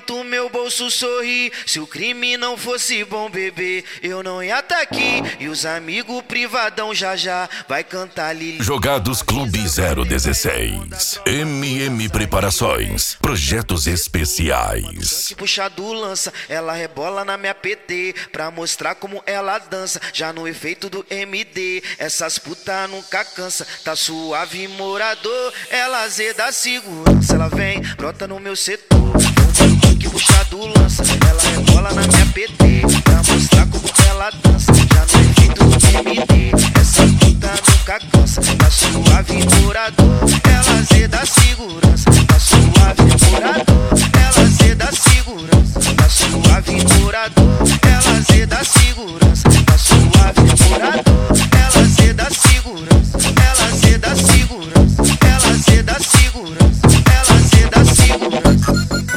enquanto o meu bolso sorri. Se o crime não fosse bom, bebê, eu não ia tá aqui. E os amigos privadão já já vai cantar Lili. Jogados Clube 016. MM Preparações. Projetos especiais. Que puxado lança, ela rebola na minha PT pra mostrar como ela dança. Já no efeito do MD, essas puta nunca cansa. Tá suave, morador, ela zeda segurança. Ela vem, brota no meu setor. Que puxado lança, ela rebola na minha PT pra mostrar como ela dança. Já no efeito do MD, essa puta nunca cansa. Tá suave, morador, ela zeda segurança. Tá suave, morador, ela zeda segurança. Tá suave, morador, ela zeda segurança. Tá suave, morador, ela zeda segurança. Ela zeda segurança. Ela zeda segurança. Ela zeda segurança.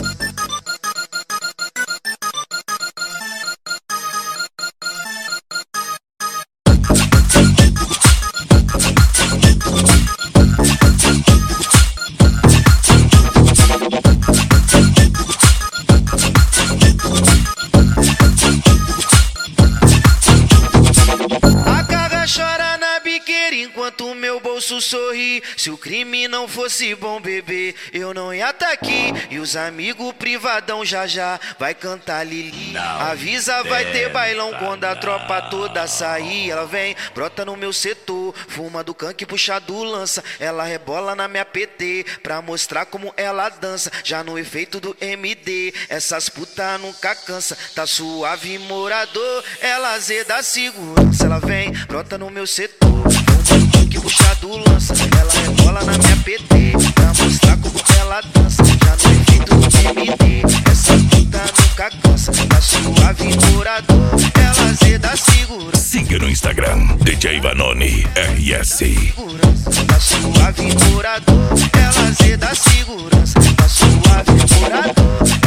Chora na biqueira enquanto o meu bolso sorri. Se o crime não fosse bom, bebê, eu não ia tá aqui. E os amigos privadão já já vai cantar Lili. Avisa, vai ter bailão quando a tropa toda sair. Ela vem, brota no meu setor, fuma do canque, puxa do lança. Ela rebola na minha PT pra mostrar como ela dança. Já no efeito do MD, essas puta nunca cansa. Tá suave, morador, ela zeda segurança. Ela vem, brota no meu setor, que puxado lança. Ela rebola na minha PT pra mostrar como ela dança. Já no efeito do MD, essa puta nunca cansa. Tá suave, morador, ela zeda segurança. Siga no Instagram, DJ Vanoni RS. Tá suave, morador, ela zeda segurança. Tá suave, morador.